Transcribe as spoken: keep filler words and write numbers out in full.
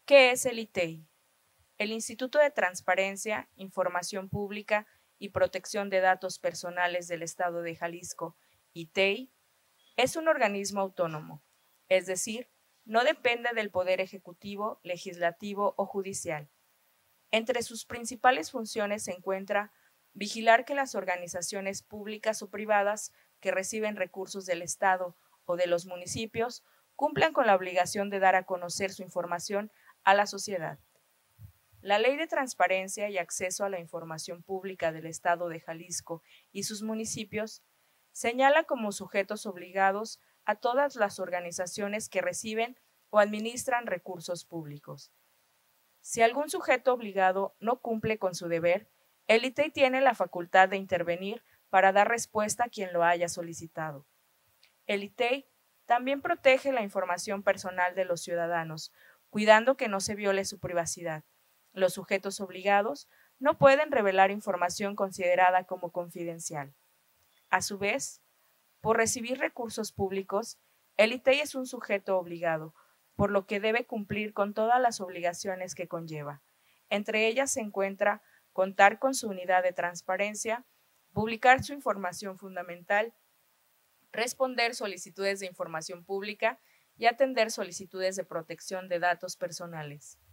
¿Qué es el I T E I? El Instituto de Transparencia, Información Pública y Protección de Datos Personales del Estado de Jalisco, I T E I, es un organismo autónomo, es decir, no depende del Poder Ejecutivo, Legislativo o Judicial. Entre sus principales funciones se encuentra vigilar que las organizaciones públicas o privadas que reciben recursos del Estado o de los municipios cumplan con la obligación de dar a conocer su información a la sociedad. La Ley de Transparencia y Acceso a la Información Pública del Estado de Jalisco y sus municipios señala como sujetos obligados a todas las organizaciones que reciben o administran recursos públicos. Si algún sujeto obligado no cumple con su deber, el I T E I tiene la facultad de intervenir para dar respuesta a quien lo haya solicitado. El I T E I también protege la información personal de los ciudadanos, cuidando que no se viole su privacidad. Los sujetos obligados no pueden revelar información considerada como confidencial. A su vez, por recibir recursos públicos, el I T E I es un sujeto obligado, por lo que debe cumplir con todas las obligaciones que conlleva. Entre ellas se encuentra contar con su unidad de transparencia, publicar su información fundamental, responder solicitudes de información pública y atender solicitudes de protección de datos personales.